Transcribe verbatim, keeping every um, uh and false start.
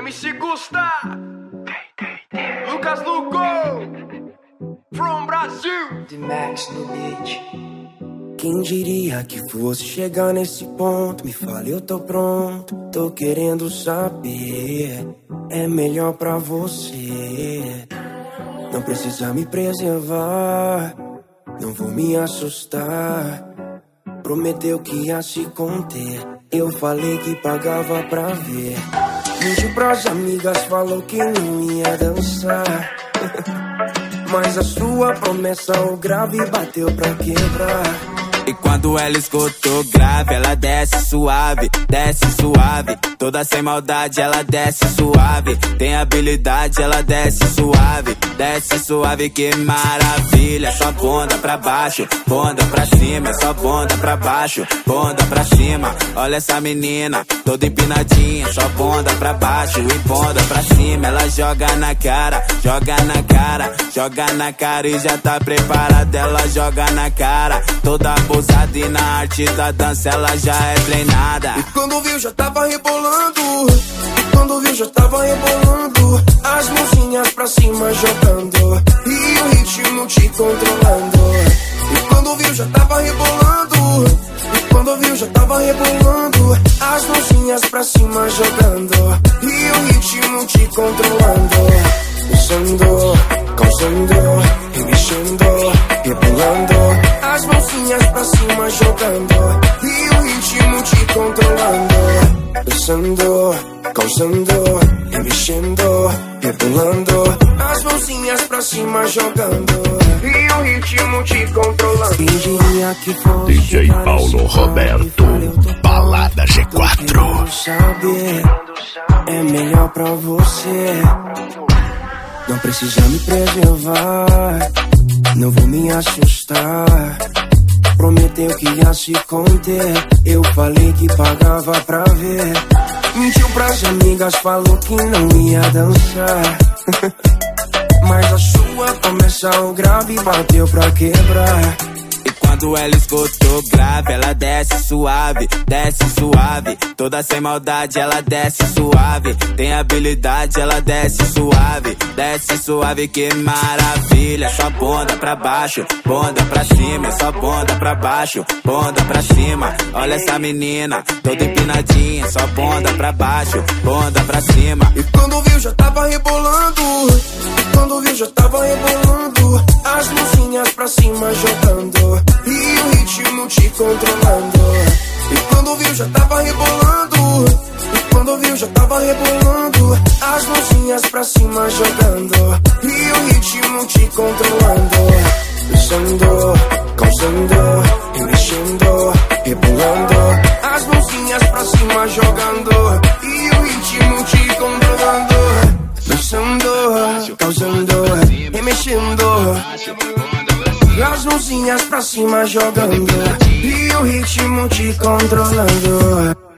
M C Gusta, Lucas Lugo, from Brasil, The Max no beat. Quem diria que fosse chegar nesse ponto? Me fale, eu tô pronto. Tô querendo saber. É melhor pra você. Não precisa me preservar. Não vou me assustar. Prometeu que ia se conter. Eu falei que pagava pra ver. Mentiu pras amigas, falou que não ia dançar. Mas a sua promessa, o grave bateu pra quebrar. E quando ela escutou grave, ela desce suave, desce suave. Toda sem maldade, ela desce suave. Tem habilidade, ela desce suave, desce suave, que maravilha. Só bunda pra baixo, bunda pra cima. Só bunda pra baixo, bunda pra cima. Olha essa menina, toda empinadinha. Só bunda pra baixo e bunda pra cima. Ela joga na cara, joga na cara, joga na cara e já tá preparada. Ela joga na cara, toda boa. E na arte da dança ela já é treinada. E quando viu já tava rebolando. E quando viu já tava rebolando. As mãozinhas pra cima jogando. E o ritmo te controlando. E quando viu já tava rebolando. E quando viu já tava rebolando. As mãozinhas pra cima jogando. E o ritmo te controlando. Mexendo, causando, remexendo, rebolando. As mãozinhas pra cima jogando. E o ritmo te controlando. Dançando, causando, remexendo, rebolando. As mãozinhas pra cima jogando. E o ritmo te controlando. Quem diria que fosse D J Paulo Roberto, Balada G quatro. Saber, é melhor pra você. Não precisa me preservar. Não vou me assustar. Prometeu que ia se conter. Eu falei que pagava pra ver. Mentiu pras amigas, falou que não ia dançar. Mas a sua promessa, o grave bateu pra quebrar. Quando ela escutou grave, ela desce suave, desce suave. Toda sem maldade, ela desce suave. Tem habilidade, ela desce suave, desce suave, que maravilha. Só bunda pra baixo, bunda pra cima. Só bunda pra baixo, bunda pra cima. Olha essa menina, toda empinadinha. Só bunda pra baixo, bunda pra cima. E quando viu já tava rebolando. E quando viu já tava rebolando. As mãozinhas pra cima jogando. E o ritmo te controlando. E quando viu já tava rebolando. E quando viu já tava rebolando. As mãozinhas pra cima jogando. E o ritmo te controlando. Dançando, causando, remexendo, rebolando. As mãozinhas pra cima jogando. E o ritmo te controlando. Dançando, causando, remexendo. As mãozinhas pra cima jogando. E o ritmo te controlando.